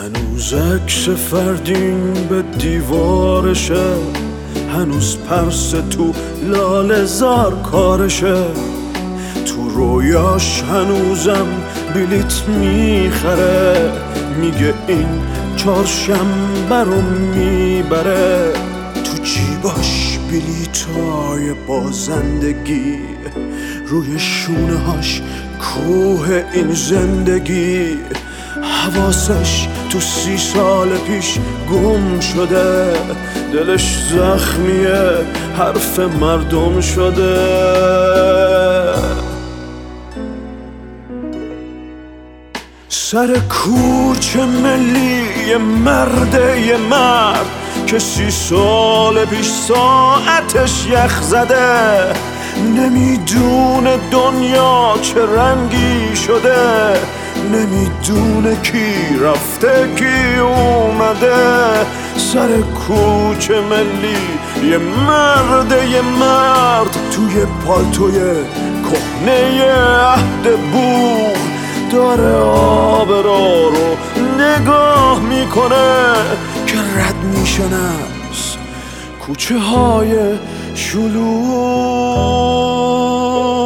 هنوز عکس فردین به دیوارشه، هنوز پرس تو لاله زار کارشه، تو رویاش هنوزم بلیت میخره، میگه این چهارشنبه رو میبره، تو جیباش بلیتای بازندگی، روی شونه هاش کوه این زندگی، حواسش تو 30 سال پیش گم شده، دلش زخمیه حرف مردم شده. سر کوچه ملی یه مرده یه مرد که 30 سال پیش ساعتش یخ زده، نمیدونه دنیا چه رنگی شده، نمیدونه کی رفته کی اومده. سر کوچه ملی یه مرده یه مرد توی پالتوی کهنه عهد بوق داره آبرا رو نگاه میکنه که رد میشن از کوچه های شلوغ.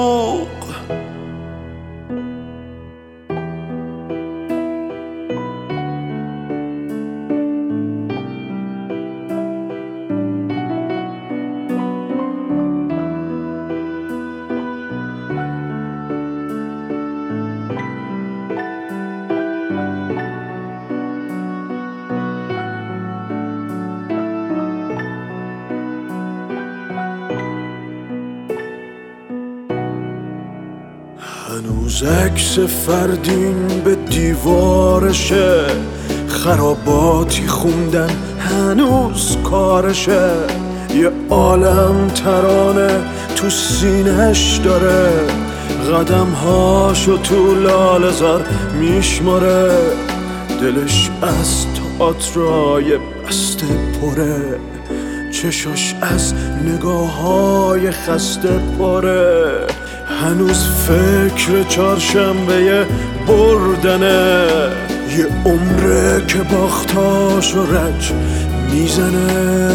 هنوز عکس فردین به دیوارشه، خراباتی خوندن هنوز کارشه، یه عالم ترانه تو سینه‌اش داره، قدم‌هاشو تو لاله‌زار میشماره، دلش از تئاترای بسته پره، چشاش از نگاه‌های خسته پره، هنوز فکر چهارشنبه بردنه، یه عمره که باختاشو رج میزنه.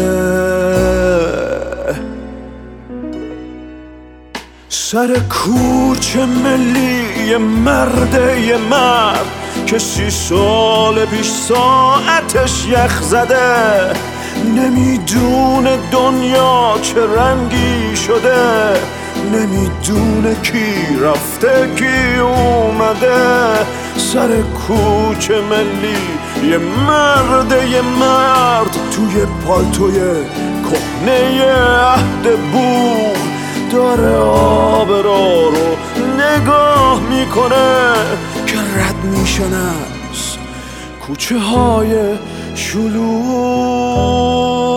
سر کوچه ملی یه مرده یه مرد که 30 سال پیش ساعتش یخ زده، نمیدونه دنیا چه رنگی شده، نمیدونه کی رفته کی اومده. سر کوچه ملی یه مرده یه مرد توی پالتوی کهنه عهد بوق داره آبرا رو نگاه میکنه که رد میشن از کوچه های شلوغ.